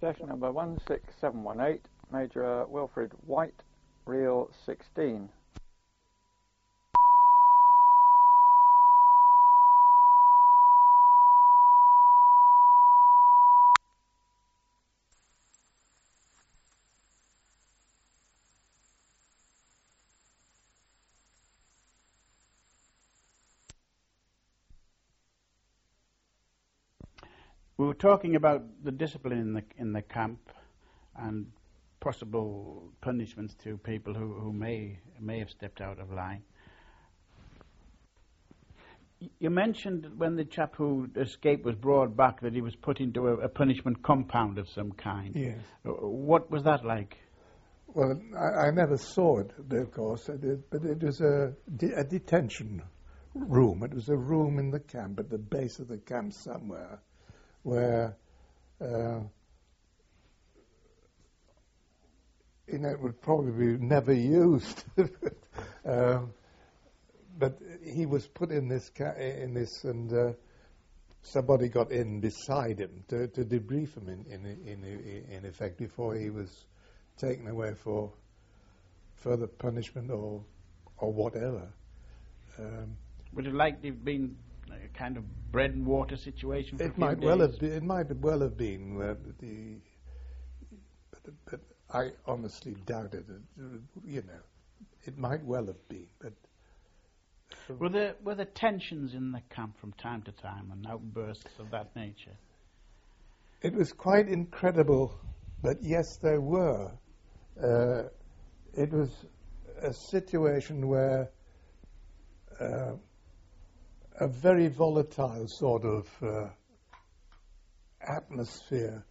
Station number 16718, Major Wilfred White, reel 16. We were talking about the discipline in the camp and possible punishments to people who may have stepped out of line. You mentioned when the chap who escaped was brought back that he was put into a punishment compound of some kind. Yes. What was that like? Well, I never saw it, of course, but it was a detention room. It was a room in the camp, at the base of the camp somewhere, where it would probably be never used. But he was put in this, and somebody got in beside him to debrief him in effect before he was taken away for further punishment or whatever. Would it like have been a kind of bread and water situation for it a few might days? well have been. It might well have been, but I honestly doubt it. It might well have been. But were there tensions in the camp from time to time and outbursts of that nature? It was quite incredible, but yes, there were. It was a situation where a very volatile sort of atmosphere.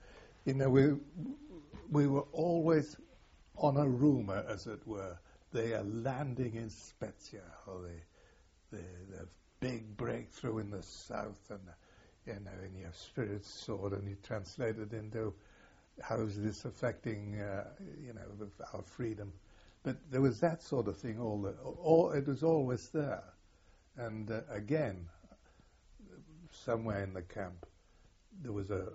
We were always on a rumour, as it were. They are landing in Spezia, or the big breakthrough in the south, and and you have Spirit's sword, and you translate it into how is this affecting our freedom. But there was that sort of thing. It was always there. And again, somewhere in the camp, there was a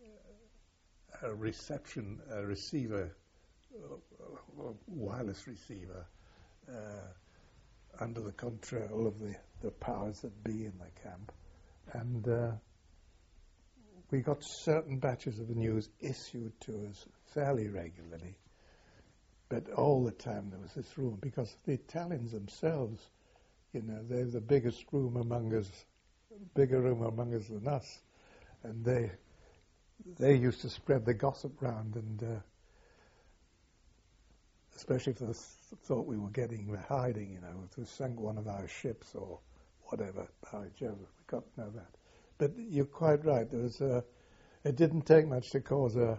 receiver, a wireless receiver, under the control of the powers that be in the camp. And we got certain batches of the news issued to us fairly regularly. But all the time there was this room, because the Italians themselves, they're the biggest room among us, bigger room among us than us, and they used to spread the gossip round, and especially if they thought we were hiding, if we sunk one of our ships or whatever. By Jove, we got to know that. But you're quite right. It didn't take much to cause the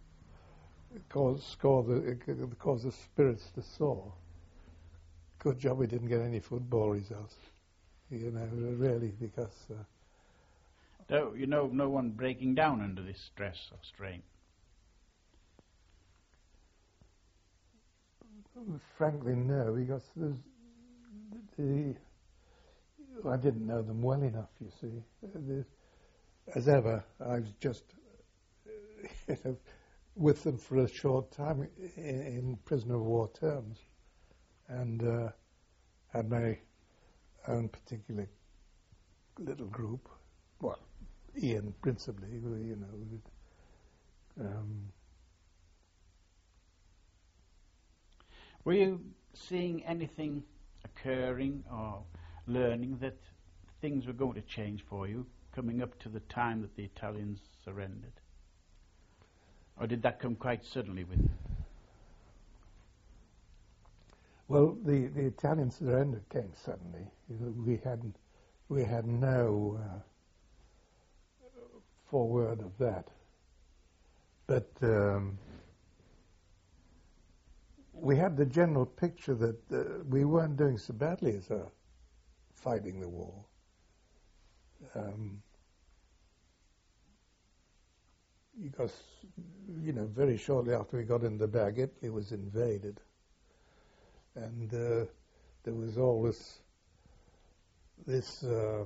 spirits to soar. Good job we didn't get any football results, really, because... no one breaking down under this stress or strain? Frankly, no, because I didn't know them well enough, you see. As ever, I was just with them for a short time in prisoner of war terms, and had my own particular little group. Well, Ian principally, Were you seeing anything occurring or learning that things were going to change for you coming up to the time that the Italians surrendered? Or did that come quite suddenly with you? Well, the Italian surrender came suddenly. We had no foreword of that. But we had the general picture that we weren't doing so badly as fighting the war. Because, very shortly after we got in the bag, Italy was invaded. And there was always this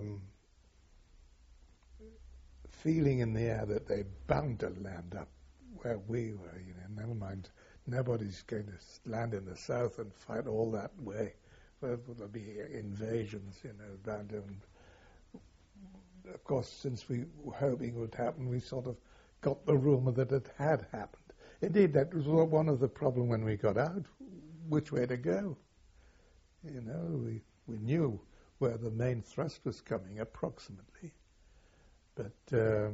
feeling in the air that they're bound to land up where we were, you know, never mind, nobody's going to land in the south and fight all that way. There'll be invasions, you know, down there. And of course, since we were hoping it would happen, we sort of got the rumour that it had happened. Indeed, that was one of the problems when we got out, which way to go. You know, we knew where the main thrust was coming, approximately. But, you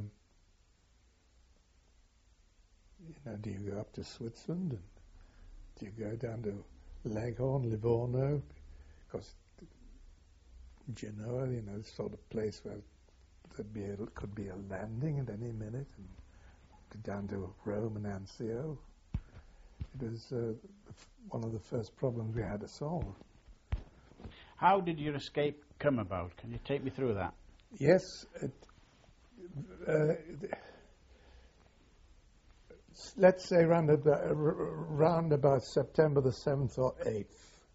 know, do you go up to Switzerland? And do you go down to Leghorn, Livorno? Because Genoa, you know, sort of place where could be a landing at any minute, and go down to Rome and Anzio. It was one of the first problems we had to solve. How did your escape come about? Can you take me through that? Yes. Let's say round about September the 7th or 8th,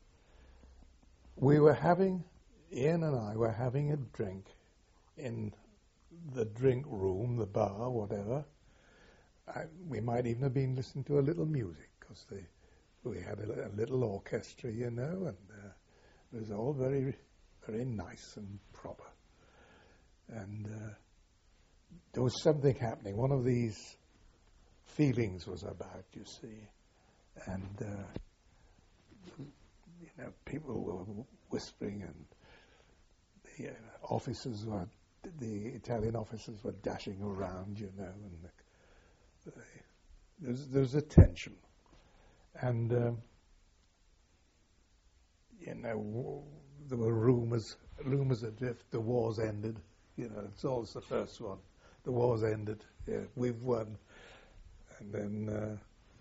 Ian and I were having a drink in the drink room, the bar, whatever. We might even have been listening to a little music, because we had a little orchestra, you know, and it was all very, very nice and proper. And there was something happening. One of these feelings was about, you see. And, you know, people were whispering, and the Italian officers were dashing around, you know, and there's a tension. And, you know, there were rumours that if the war's ended, you know, it's always the first one. The war's ended. Yeah, we've won. And then,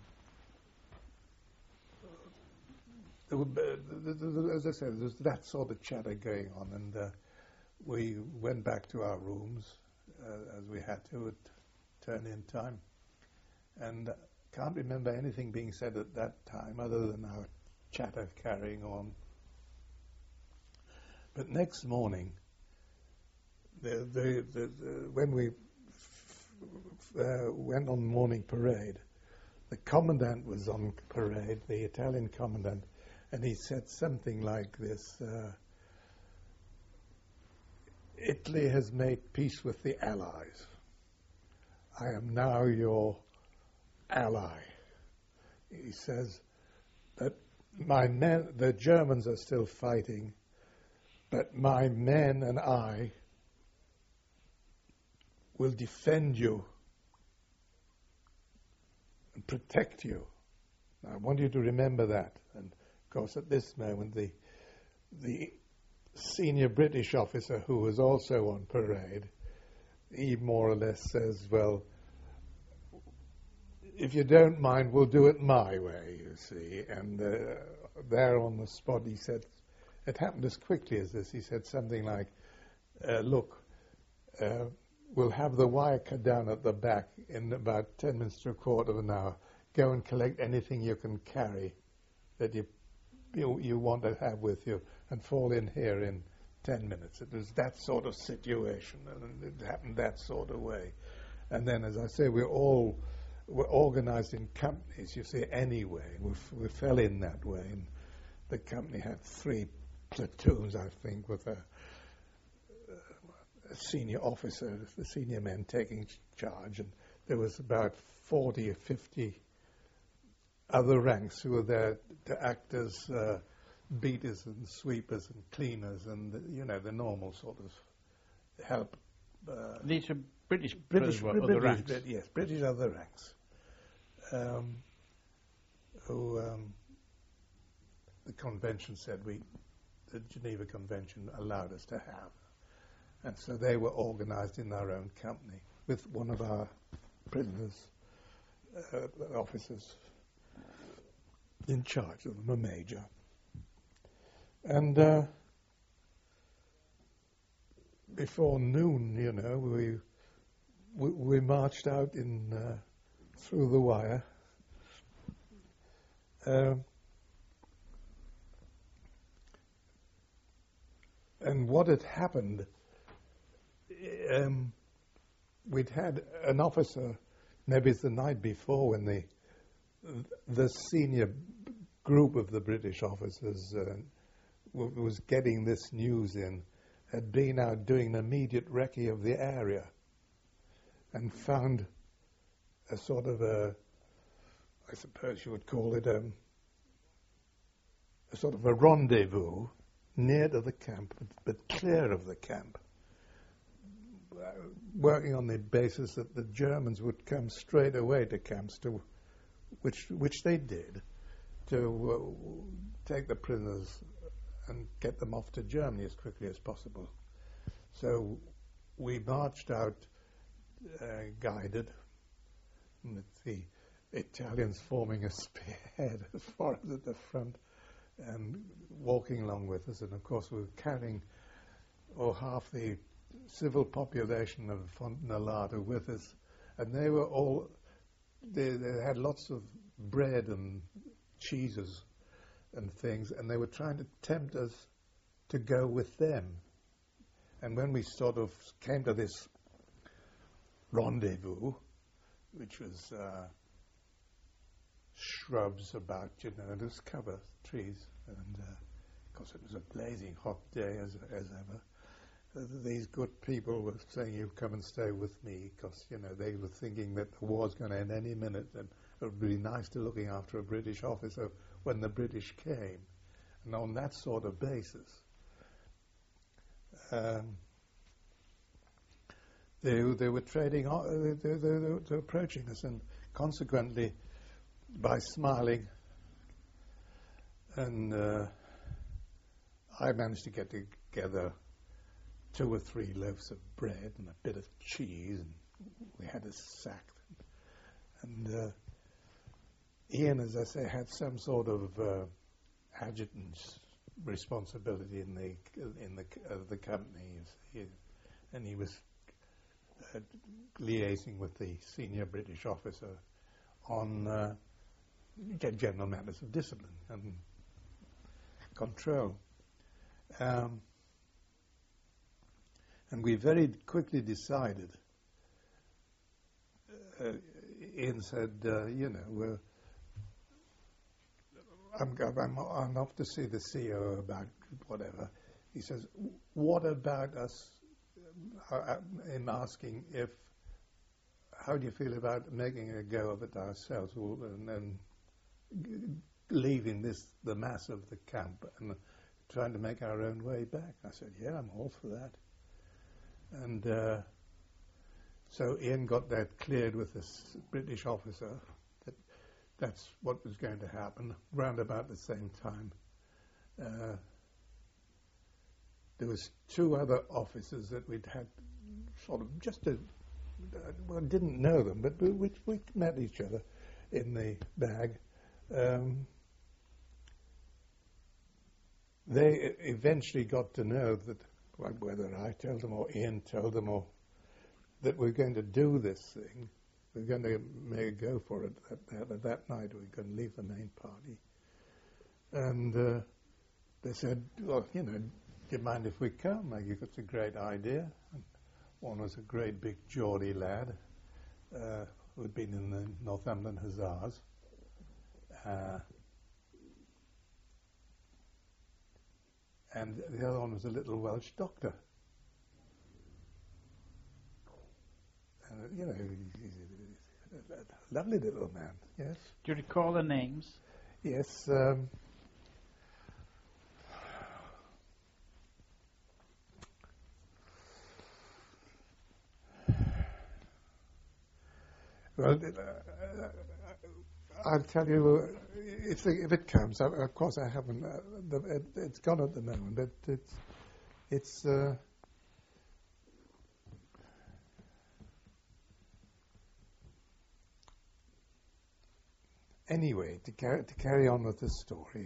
as I said, there's that sort of chatter going on, and we went back to our rooms as we had to at turn-in time. And can't remember anything being said at that time other than our chatter carrying on. But next morning, when we went on morning parade, the commandant was on parade, the Italian commandant, and he said something like this: Italy has made peace with the Allies. I am now your ally. He says that my men, the Germans are still fighting, but my men and I will defend you and protect you. Now, I want you to remember that. And of course, at this moment, the senior British officer who was also on parade, he more or less says, well, if you don't mind, we'll do it my way, you see. And there on the spot, he said, it happened as quickly as this. He said something like, look, we'll have the wire cut down at the back in about 10 minutes to a quarter of an hour. Go and collect anything you can carry that you want to have with you, and fall in here in 10 minutes. It was that sort of situation, and it happened that sort of way. And then, as I say, we're organized in companies, you see, anyway. We fell in that way, and the company had 3 platoons, I think, with a senior officer, the senior men taking charge, and there was about 40 or 50 other ranks who were there to act as beaters and sweepers and cleaners and, you know, the normal sort of help. These are British other ranks? Yes, British other ranks. Who the convention said the Geneva Convention allowed us to have. And so they were organized in our own company with one of our prisoners, officers in charge of them, a major. And before noon, you know, we marched out through the wire. And what had happened, we'd had an officer maybe it's the night before when the senior group of the British officers was getting this news in, had been out doing an immediate recce of the area and found a sort of I suppose you would call it a sort of a rendezvous near to the camp, but clear of the camp, working on the basis that the Germans would come straight away to camps, which they did, to take the prisoners and get them off to Germany as quickly as possible. So we marched out guided, with the Italians forming a spearhead as far as at the front and walking along with us. And of course we were carrying half the civil population of Fontinallato with us, and they were all, they had lots of bread and cheeses and things, and they were trying to tempt us to go with them. And when we sort of came to this rendezvous, which was shrubs about, it was cover, trees, and of course it was a blazing hot day as ever. These good people were saying, "You come and stay with me," because they were thinking that the war's going to end any minute, and it would be nice to looking after a British officer when the British came. And on that sort of basis, they were trading. They were approaching us, and consequently, by smiling, and I managed to get together 2 or 3 loaves of bread and a bit of cheese, and we had a sack. And Ian, as I say, had some sort of adjutant's responsibility in the company, and he was liaising with the senior British officer on general matters of discipline and control. And we very quickly decided, Ian said, I'm off to see the CEO about whatever. He says, what about us, him asking how do you feel about making a go of it ourselves and then leaving the mass of the camp and trying to make our own way back? I said, yeah, I'm all for that. And so Ian got that cleared with this British officer, that's what was going to happen. Round about the same time, there was 2 other officers that we'd had sort of didn't know them, but we met each other in the bag. They eventually got to know that, whether I told them or Ian told them, or that we're going to do this thing, we're going to make a go for it. That night we're going to leave the main party. And they said, well, do you mind if we come? I think it's a great idea. And one was a great big Geordie lad who had been in the Northumberland Hussars. And the other one was a little Welsh doctor. He's a lovely little man, yes. Do you recall the names? Yes. Well, I'll tell you if it comes. Of course, I haven't. It's gone at the moment, but it's. Anyway, to carry on with the story,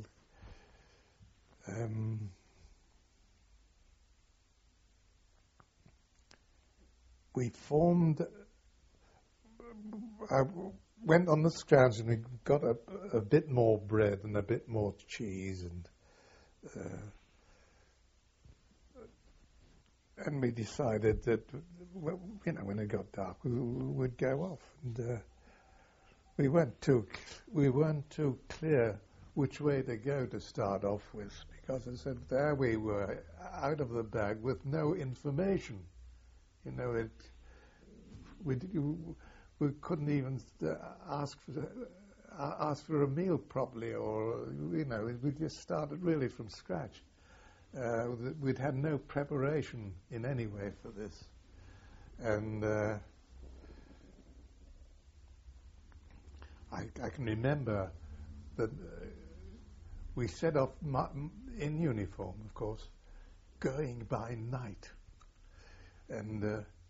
we formed. I went on the scrounge and we got a bit more bread and a bit more cheese, and we decided that when it got dark, we'd go off, and we weren't too clear which way to go to start off with, because I said there we were out of the bag with no information. We couldn't even ask for a meal properly, or we just started really from scratch. We'd had no preparation in any way for this, and I can remember that we set off in uniform, of course, going by night, and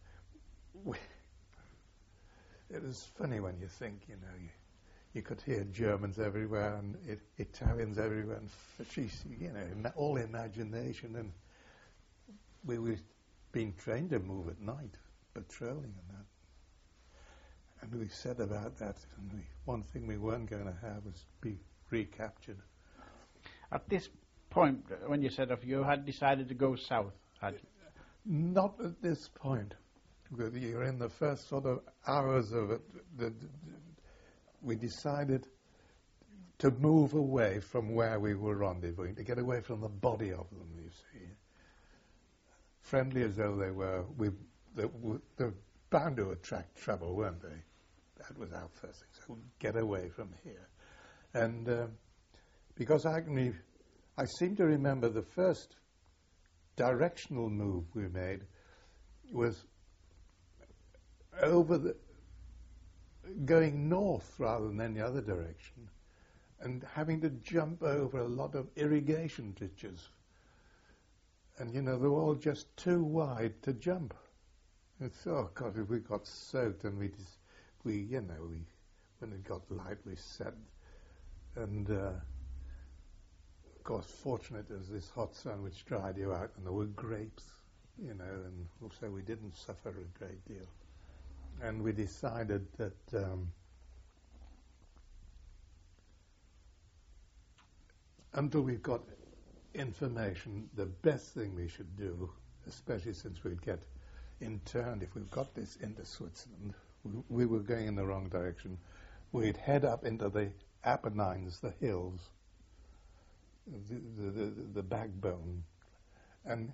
it was funny when you think, you could hear Germans everywhere and Italians everywhere, and all imagination, and we were being trained to move at night, patrolling and that. And we said about that, and one thing we weren't going to have was be recaptured. At this point, when you set off, you had decided to go south, had you? Not at this point. You're in the first sort of hours of it. We decided to move away from where we were rendezvousing, to get away from the body of them, you see. Friendly as though they were, they're bound to attract trouble, weren't they? That was our first thing. So get away from here. And because I seem to remember the first directional move we made was going north rather than any other direction, and having to jump over a lot of irrigation ditches. And they're all just too wide to jump. It's, oh God, we got soaked, and when it got light, we sat, and of course, fortunate there was this hot sun which dried you out, and there were grapes, and also we didn't suffer a great deal. And we decided that until we've got information, the best thing we should do, especially since we'd get interned, if we've got this into Switzerland, we were going in the wrong direction, we'd head up into the Apennines, the hills, the backbone, and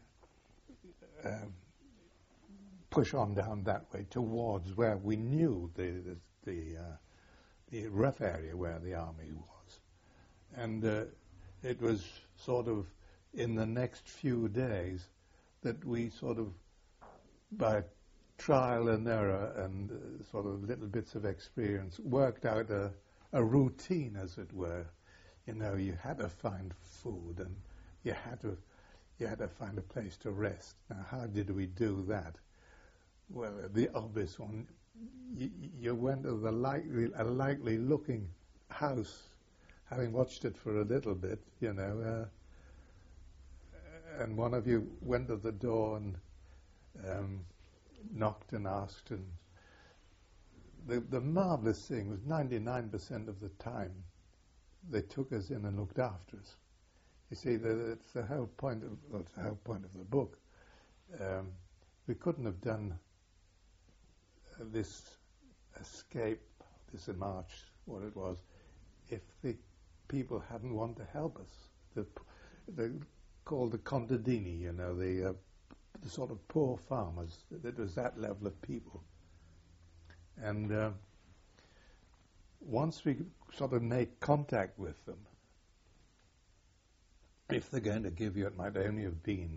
push on down that way towards where we knew the rough area where the army was. And it was sort of in the next few days that we sort of, by trial and error and sort of little bits of experience, worked out a routine, as it were. You had to find food, and you had to find a place to rest. Now, how did we do that? Well, the obvious one, you went to a likely looking house, having watched it for a little bit, and one of you went to the door and knocked and asked, and the marvelous thing was 99% of the time they took us in and looked after us. You see, it's the whole point of the book. We couldn't have done this escape, this march, what it was, if the people hadn't wanted to help us. They're called the contadini, the sort of poor farmers. It was that level of people. And once we sort of made contact with them, if they're going to give you, it might only have been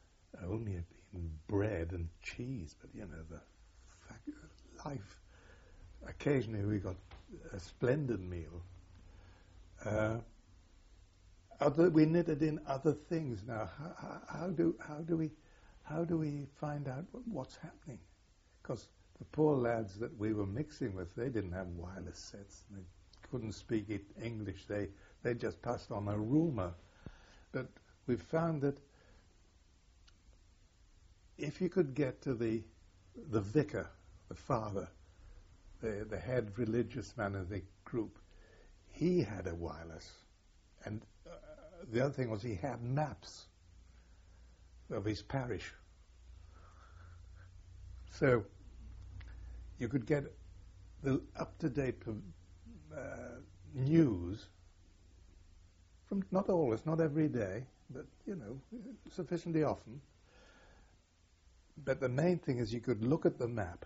bread and cheese, but the life. Occasionally we got a splendid meal. We knitted in other things. Now, how do we find out what's happening? Because the poor lads that we were mixing with, they didn't have wireless sets. They couldn't speak English. They just passed on a rumor. But we found that if you could get to the vicar, the father, the head religious man of the group, he had a wireless. And the other thing was he had maps of his parish. So you could get the up-to-date news from, not always, not every day, but, you know, sufficiently often. But the main thing is you could look at the map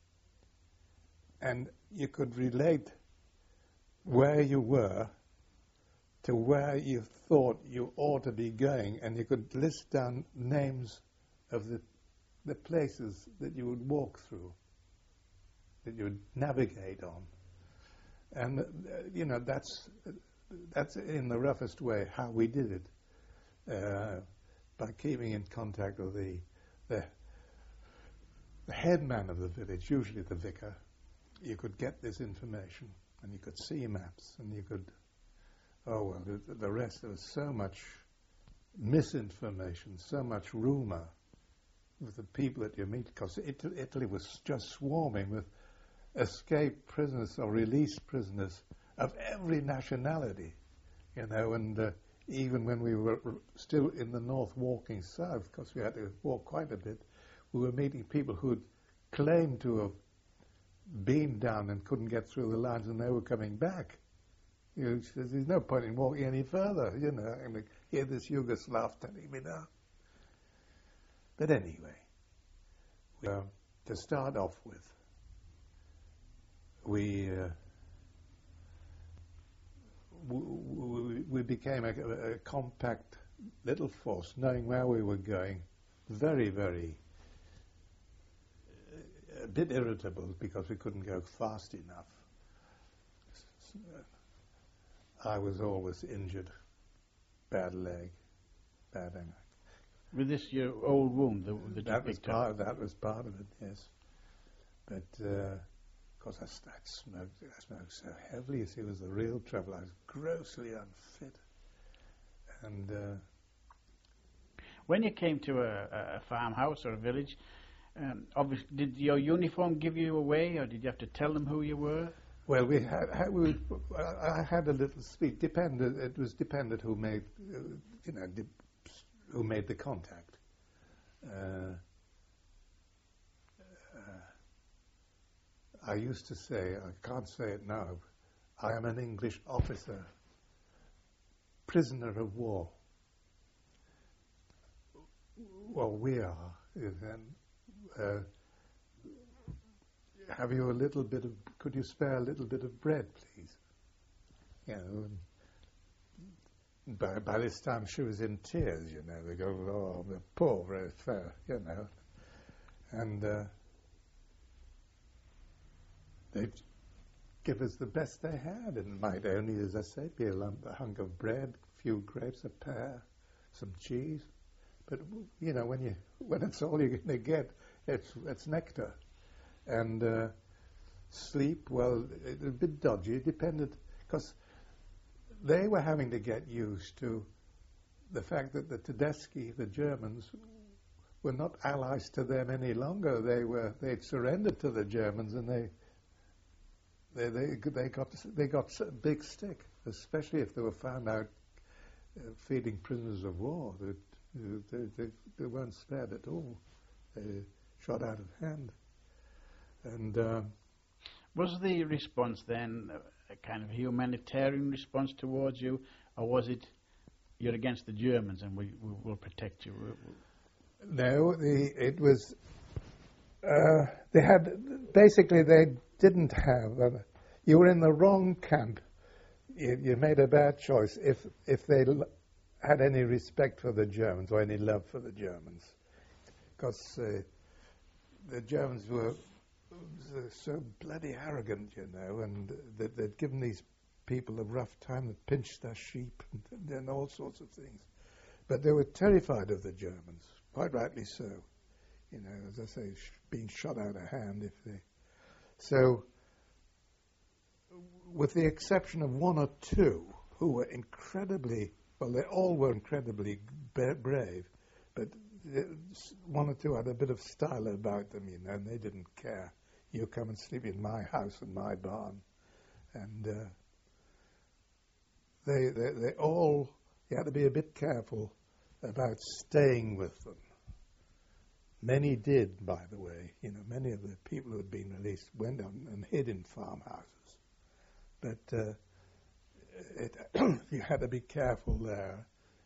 and you could relate where you were to where you thought you ought to be going, and you could list down names of the places that you would walk through, that you would navigate on. And, you know, that's in the roughest way how we did it, by keeping in contact with the headman of the village, usually the vicar. You could get this information, and you could see maps, and you could, the rest, there was so much misinformation, so much rumour with the people that you meet, because Italy was just swarming with escaped prisoners or released prisoners of every nationality, you know, and even when we were still in the north walking south, because we had to walk quite a bit, we were meeting people who'd claimed to have been down and couldn't get through the lines, and they were coming back. You know, there's no point in walking any further, you know, and hear this Yugoslav telling me now. But anyway, to start off with, we became a compact little force, knowing where we were going, very, very a bit irritable because we couldn't go fast enough. I was always injured, bad leg, bad ankle. Was this your old wound that you picked up? That was part of it, yes. But because I smoked so heavily, you see, it was the real trouble. I was grossly unfit. And when you came to a farmhouse or a village, obviously, did your uniform give you away, or did you have to tell them who you were? Well, I had a little speech. It was dependent who made, who made the contact. I used to say, I can't say it now, I am an English officer, prisoner of war. Well, we are. And, have you a little bit of, could you spare a little bit of bread, please? You know, and by this time she was in tears, you know. They go, oh, the poor, very fair, you know. And they'd give us the best they had. And it might only, as I say, be a hunk of bread, a few grapes, a pear, some cheese. But, you know, when it's all you're going to get, it's nectar. And sleep, well, it was a bit dodgy. It depended, because they were having to get used to the fact that the Tedeschi, the Germans, were not allies to them any longer. They'd surrendered to the Germans, and they got a big stick, especially if they were found out feeding prisoners of war. They weren't spared at all. They shot out of hand. And was the response then a kind of humanitarian response towards you, or was it you're against the Germans and we will protect you? No, it was. They didn't have. You were in the wrong camp. You made a bad choice if they had any respect for the Germans or any love for the Germans, because the Germans were so bloody arrogant, you know, and they'd given these people a rough time, that pinched their sheep and all sorts of things. But they were terrified of the Germans, quite rightly so. You know, as I say, being shot out of hand if they... So, with the exception of one or two who were incredibly... Well, they all were incredibly brave, but one or two had a bit of style about them, you know, and they didn't care. You come and sleep in my house and my barn. And they all, you had to be a bit careful about staying with them. Many did, by the way. You know, many of the people who had been released went on and hid in farmhouses. But you had to be careful there.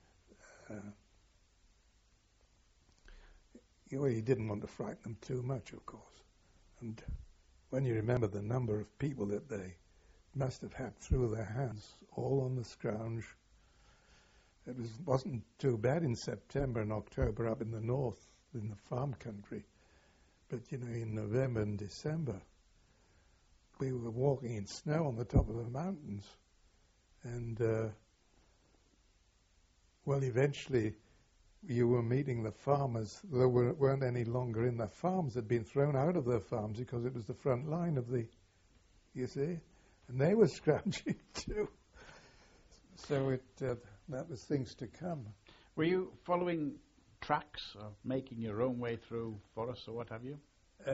You didn't want to frighten them too much, of course. And when you remember the number of people that they must have had through their hands, all on the scrounge, it wasn't too bad in September and October up in the north, in the farm country. But, you know, in November and December, we were walking in snow on the top of the mountains. And, well, eventually you were meeting the farmers. They weren't any longer in their farms. They'd been thrown out of their farms because it was the front line of the, you see, and they were scrounging too. So that was things to come. Were you following tracks or making your own way through forests or what have you?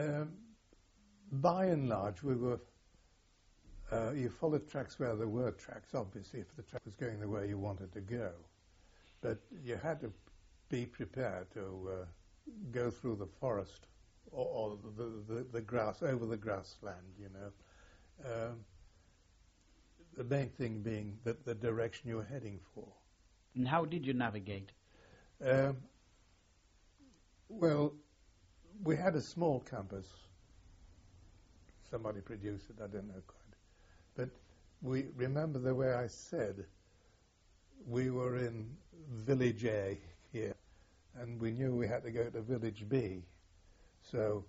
By and large, we were. You followed tracks where there were tracks, obviously, if the track was going the way you wanted to go. But you had to be prepared to go through the forest or the grass, over the grassland, you know. The main thing being that the direction you were heading for. And how did you navigate? Well, we had a small compass. Somebody produced it, I don't know quite. But we remember the way I said, we were in village A here, and we knew we had to go to village B. So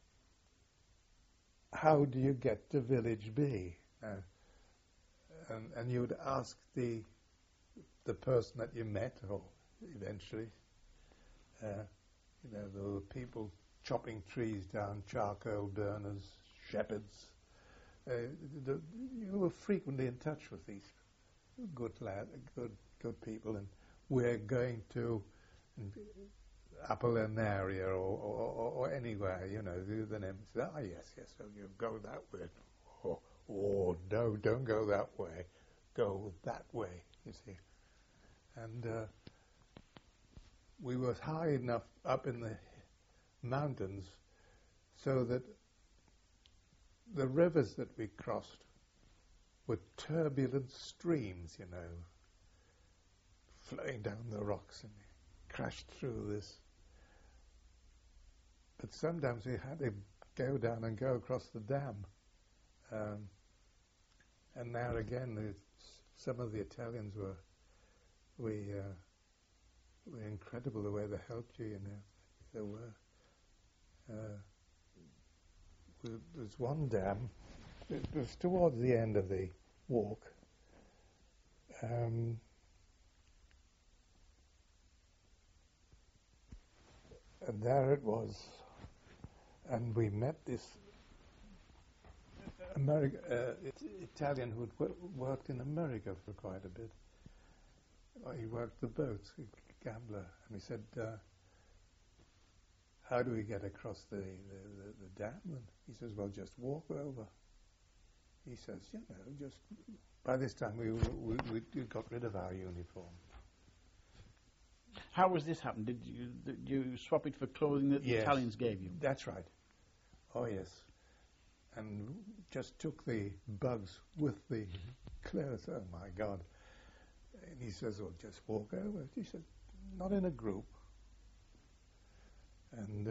how do you get to village B? And you would ask the person that you met, or eventually, you know, there were people chopping trees down, charcoal burners, shepherds. You were frequently in touch with these good people, and we're going to Upper area or anywhere, you know, the name says, yes, so you go that way. Or no, don't go that way. Go that way, you see. And we were high enough up in the mountains so that the rivers that we crossed were turbulent streams, you know, flowing down the rocks, and we crashed through this. But sometimes we had to go down and go across the dam. And there again, some of the Italians were incredible the way they helped you, you know. There were. There's one dam. It was towards the end of the walk. And there it was. And we met this Italian who had worked in America for quite a bit. He worked the boats, a gambler. And he said, how do we get across the dam? And he says, well, just walk over. He says, you know, just... By this time, we got rid of our uniform. How was this happen? Did you swap it for clothing that the Italians gave you? That's right. Oh, yes. And just took the bugs with the clothes. Oh, my God. And he says, well, just walk over. He said, not in a group. And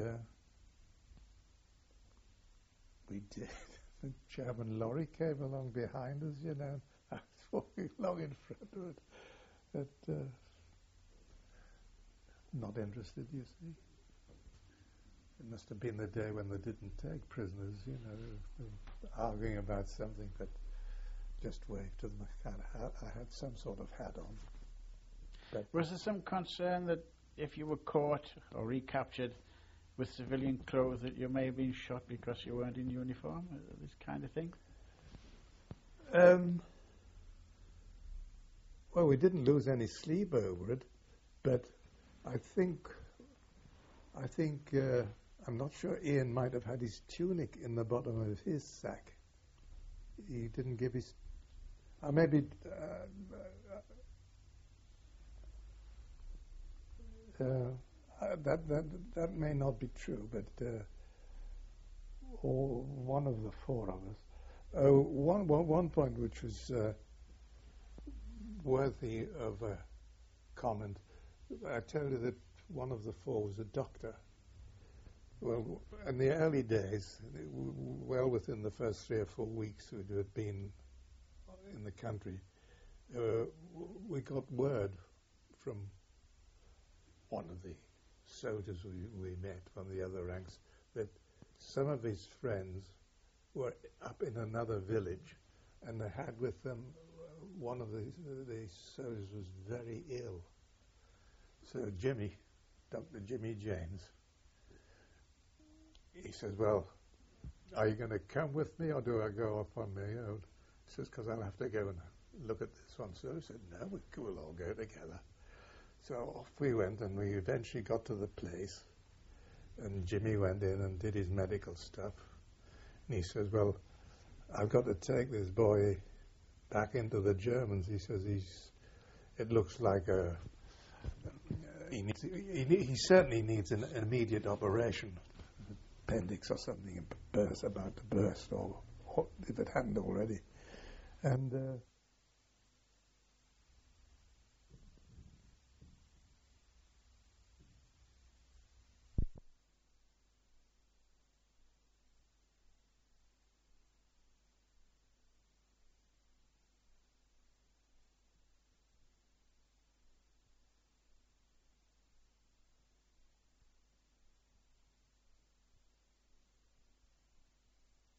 we did. The German lorry came along behind us, you know. I was walking along in front of it. But not interested, you see. It must have been the day when they didn't take prisoners, you know. They were arguing about something, but just waved to them. I had some sort of hat on. But was there some concern that if you were caught or recaptured with civilian clothes that you may have been shot because you weren't in uniform, this kind of thing? Well, we didn't lose any sleep over it, but I think I'm not sure Ian might have had his tunic in the bottom of his sack. He didn't give his... maybe... That may not be true, but or one of the four of us. One point which was worthy of a comment. I tell you that one of the four was a doctor. Well, in the early days, well within the first 3 or 4 weeks we'd have been in the country, we got word from one of the soldiers we met from the other ranks that some of his friends were up in another village, and they had with them one of the soldiers was very ill. So Jimmy, Dr. Jimmy James, he says, well, are you going to come with me or do I go off on my own? He says, because I'll have to go and look at this one. So I said, no, we'll all go together. So off we went, and we eventually got to the place, and Jimmy went in and did his medical stuff. And he says, well, I've got to take this boy back into the Germans. He says it looks like he certainly needs an immediate operation, appendix or something, about to burst, or if it hadn't already. And